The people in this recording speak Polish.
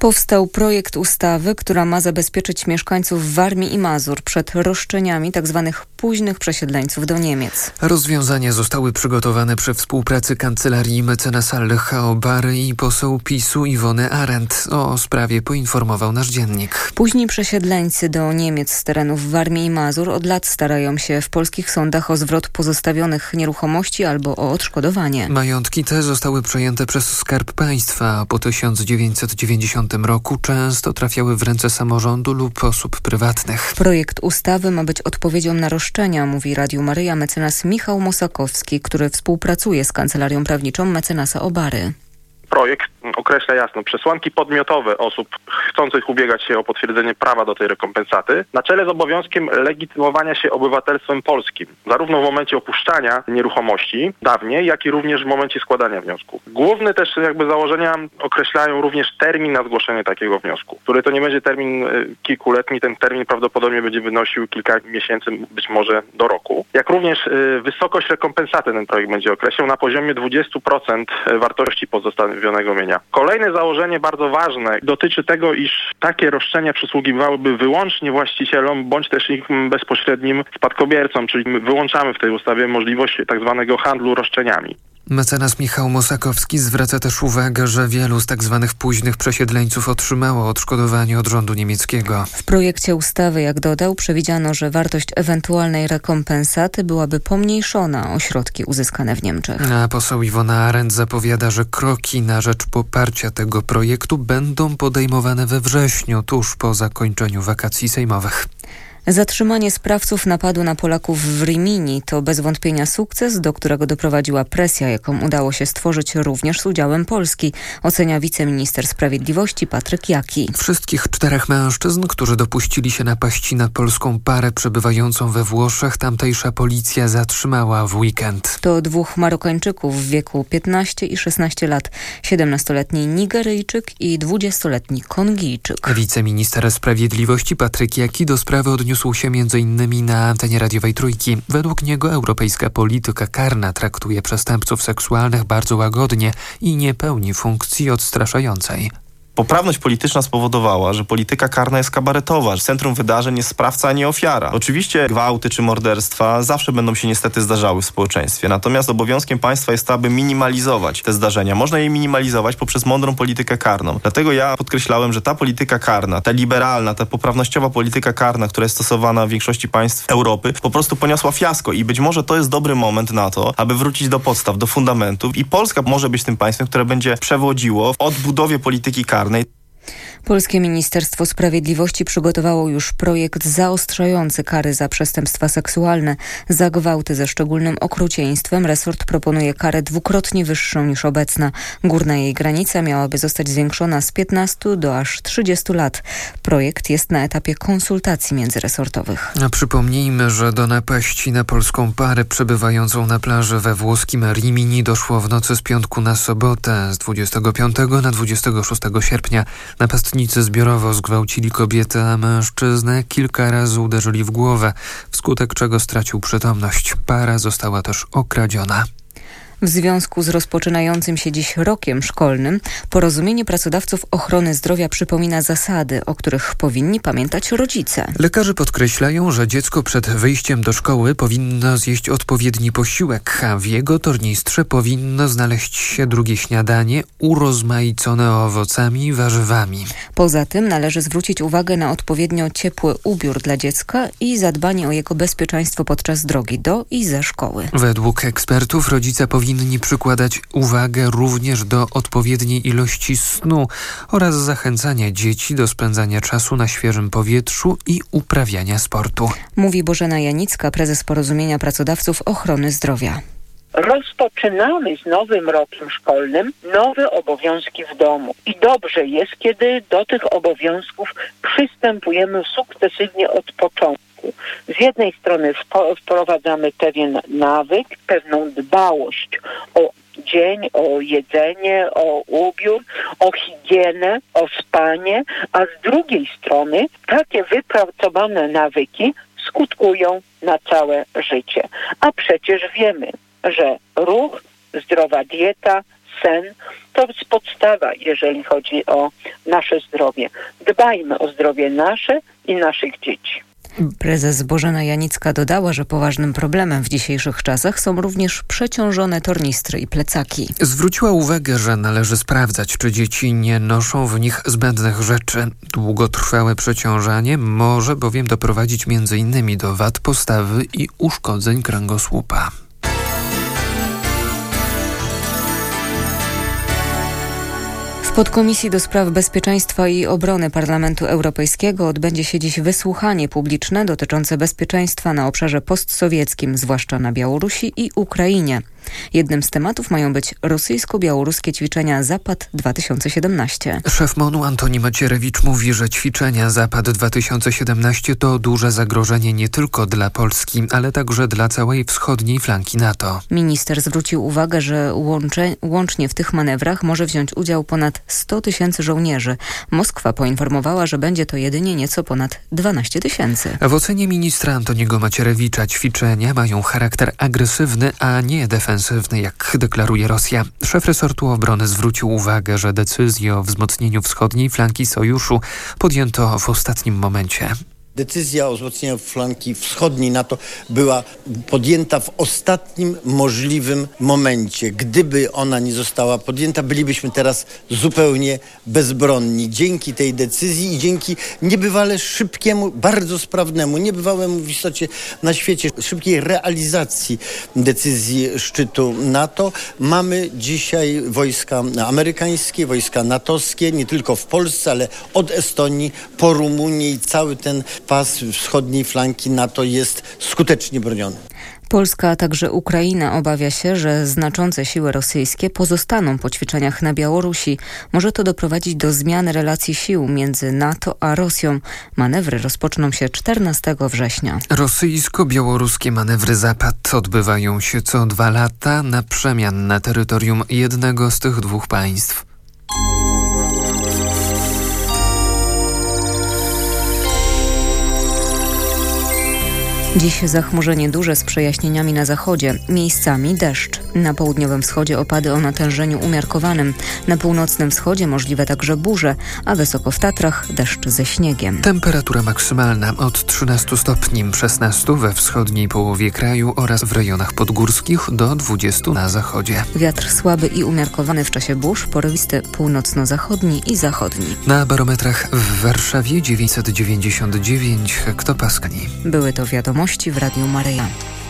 Powstał projekt ustawy, która ma zabezpieczyć mieszkańców Warmii i Mazur przed roszczeniami tzw. późnych przesiedleńców do Niemiec. Rozwiązania zostały przygotowane przy współpracy Kancelarii Mecenasa Lecha Obary i poseł PiS-u Iwony Arendt. O sprawie poinformował nasz dziennik. Późni przesiedleńcy do Niemiec z terenów Warmii i Mazur od lat starają się w polskich sądach o zwrot pozostawionych nieruchomości albo o odszkodowanie. Majątki te zostały przejęte przez Skarb Państwa, a po 1990 roku często trafiały w ręce samorządu lub osób prywatnych. Projekt ustawy ma być odpowiedzią na roszczenia, mówi Radiu Maryja mecenas Michał Mosakowski, który współpracuje z Kancelarią Prawniczą mecenasa Obary. Projekt określa jasno przesłanki podmiotowe osób chcących ubiegać się o potwierdzenie prawa do tej rekompensaty na czele z obowiązkiem legitymowania się obywatelstwem polskim, zarówno w momencie opuszczania nieruchomości dawniej, jak i również w momencie składania wniosku. Główne też założenia określają również termin na zgłoszenie takiego wniosku, który to nie będzie termin kilkuletni, ten termin prawdopodobnie będzie wynosił kilka miesięcy, być może do roku. Jak również wysokość rekompensaty ten projekt będzie określał na poziomie 20% wartości pozostawionego mienia. Kolejne założenie bardzo ważne dotyczy tego, iż takie roszczenia przysługiwałyby wyłącznie właścicielom bądź też ich bezpośrednim spadkobiercom, czyli wyłączamy w tej ustawie możliwość tak zwanego handlu roszczeniami. Mecenas Michał Mosakowski zwraca też uwagę, że wielu z tzw. późnych przesiedleńców otrzymało odszkodowanie od rządu niemieckiego. W projekcie ustawy, jak dodał, przewidziano, że wartość ewentualnej rekompensaty byłaby pomniejszona o środki uzyskane w Niemczech. A poseł Iwona Arendt zapowiada, że kroki na rzecz poparcia tego projektu będą podejmowane we wrześniu, tuż po zakończeniu wakacji sejmowych. Zatrzymanie sprawców napadu na Polaków w Rimini to bez wątpienia sukces, do którego doprowadziła presja, jaką udało się stworzyć również z udziałem Polski, ocenia wiceminister sprawiedliwości Patryk Jaki. Wszystkich 4 mężczyzn, którzy dopuścili się napaści na polską parę przebywającą we Włoszech, tamtejsza policja zatrzymała w weekend. To 2 Marokańczyków w wieku 15 i 16 lat, 17-letni Nigeryjczyk i 20-letni Kongijczyk. Wiceminister sprawiedliwości Patryk Jaki do sprawy odniósł się m.in. na antenie radiowej Trójki. Według niego europejska polityka karna traktuje przestępców seksualnych bardzo łagodnie i nie pełni funkcji odstraszającej. Poprawność polityczna spowodowała, że polityka karna jest kabaretowa, że w centrum wydarzeń jest sprawca, a nie ofiara. Oczywiście gwałty czy morderstwa zawsze będą się niestety zdarzały w społeczeństwie, natomiast obowiązkiem państwa jest to, aby minimalizować te zdarzenia. Można je minimalizować poprzez mądrą politykę karną. Dlatego ja podkreślałem, że ta polityka karna, ta liberalna, ta poprawnościowa polityka karna, która jest stosowana w większości państw Europy, po prostu poniosła fiasko i być może to jest dobry moment na to, aby wrócić do podstaw, do fundamentów i Polska może być tym państwem, które będzie przewodziło w odbudowie polityki karnej. Polskie Ministerstwo Sprawiedliwości przygotowało już projekt zaostrzający kary za przestępstwa seksualne. Za gwałty ze szczególnym okrucieństwem resort proponuje karę 2-krotnie wyższą niż obecna. Górna jej granica miałaby zostać zwiększona z 15 do aż 30 lat. Projekt jest na etapie konsultacji międzyresortowych. A przypomnijmy, że do napaści na polską parę przebywającą na plaży we włoskim Rimini doszło w nocy z piątku na sobotę z 25 na 26 sierpnia. Napastnicy zbiorowo zgwałcili kobietę, a mężczyznę kilka razy uderzyli w głowę, wskutek czego stracił przytomność. Para została też okradziona. W związku z rozpoczynającym się dziś rokiem szkolnym Porozumienie Pracodawców Ochrony Zdrowia przypomina zasady, o których powinni pamiętać rodzice. Lekarze podkreślają, że dziecko przed wyjściem do szkoły powinno zjeść odpowiedni posiłek, a w jego tornistrze powinno znaleźć się drugie śniadanie urozmaicone owocami i warzywami. Poza tym należy zwrócić uwagę na odpowiednio ciepły ubiór dla dziecka i zadbanie o jego bezpieczeństwo podczas drogi do i ze szkoły. Według ekspertów rodzice powinni przykładać uwagę również do odpowiedniej ilości snu oraz zachęcania dzieci do spędzania czasu na świeżym powietrzu i uprawiania sportu. Mówi Bożena Janicka, prezes Porozumienia Pracodawców Ochrony Zdrowia. Rozpoczynamy z nowym rokiem szkolnym nowe obowiązki w domu. I dobrze jest, kiedy do tych obowiązków przystępujemy sukcesywnie od początku. Z jednej strony wprowadzamy pewien nawyk, pewną dbałość o dzień, o jedzenie, o ubiór, o higienę, o spanie, a z drugiej strony takie wypracowane nawyki skutkują na całe życie. A przecież wiemy, że ruch, zdrowa dieta, sen to jest podstawa, jeżeli chodzi o nasze zdrowie. Dbajmy o zdrowie nasze i naszych dzieci. Prezes Bożena Janicka dodała, że poważnym problemem w dzisiejszych czasach są również przeciążone tornistry i plecaki. Zwróciła uwagę, że należy sprawdzać, czy dzieci nie noszą w nich zbędnych rzeczy. Długotrwałe przeciążanie może bowiem doprowadzić m.in. do wad postawy i uszkodzeń kręgosłupa. W podkomisji do spraw bezpieczeństwa i obrony Parlamentu Europejskiego odbędzie się dziś wysłuchanie publiczne dotyczące bezpieczeństwa na obszarze postsowieckim, zwłaszcza na Białorusi i Ukrainie. Jednym z tematów mają być rosyjsko-białoruskie ćwiczenia Zapad 2017. Szef MON-u Antoni Macierewicz mówi, że ćwiczenia Zapad 2017 to duże zagrożenie nie tylko dla Polski, ale także dla całej wschodniej flanki NATO. Minister zwrócił uwagę, że łącznie w tych manewrach może wziąć udział ponad 100 tysięcy żołnierzy. Moskwa poinformowała, że będzie to jedynie nieco ponad 12 tysięcy. W ocenie ministra Antoniego Macierewicza ćwiczenia mają charakter agresywny, a nie defensywny, jak deklaruje Rosja. Szef resortu obrony zwrócił uwagę, że decyzję o wzmocnieniu wschodniej flanki sojuszu podjęto w ostatnim momencie. Decyzja o wzmocnieniu flanki wschodniej NATO była podjęta w ostatnim możliwym momencie. Gdyby ona nie została podjęta, bylibyśmy teraz zupełnie bezbronni. Dzięki tej decyzji i dzięki niebywale szybkiemu, bardzo sprawnemu, niebywałemu w istocie na świecie, szybkiej realizacji decyzji szczytu NATO, mamy dzisiaj wojska amerykańskie, wojska natowskie, nie tylko w Polsce, ale od Estonii po Rumunię i cały ten pas wschodniej flanki NATO jest skutecznie broniony. Polska, a także Ukraina obawia się, że znaczące siły rosyjskie pozostaną po ćwiczeniach na Białorusi. Może to doprowadzić do zmiany relacji sił między NATO a Rosją. Manewry rozpoczną się 14 września. Rosyjsko-białoruskie manewry Zapad odbywają się co 2 lata na przemian na terytorium jednego z tych dwóch państw. Dziś zachmurzenie duże z przejaśnieniami na zachodzie. Miejscami deszcz. Na południowym wschodzie opady o natężeniu umiarkowanym. Na północnym wschodzie możliwe także burze, a wysoko w Tatrach deszcz ze śniegiem. Temperatura maksymalna od 13 stopni, 16 we wschodniej połowie kraju oraz w rejonach podgórskich do 20 na zachodzie. Wiatr słaby i umiarkowany w czasie burz, porywisty północno-zachodni i zachodni. Na barometrach w Warszawie 999 hektopaskali. Były to wiadomości w Radiu Maryja.